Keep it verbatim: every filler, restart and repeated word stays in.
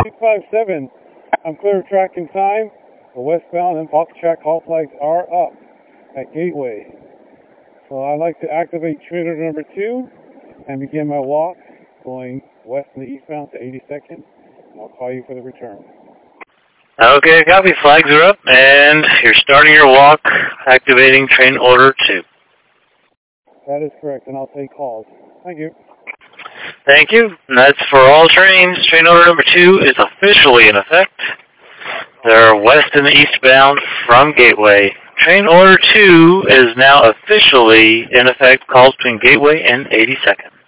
eight five seven, I'm clear of track and time. The westbound and off track halt flags are up at Gateway. So I'd like to activate train order number two and begin my walk going west and eastbound to eighty-second. And I'll call you for the return. Okay, copy. Flags are up, and you're starting your walk, activating train order two. That is correct, and I'll take calls. Thank you. Thank you. And that's for all trains. Train order number two is officially in effect. They're west and eastbound from Gateway. Train order two is now officially in effect, calls between Gateway and eighty-second.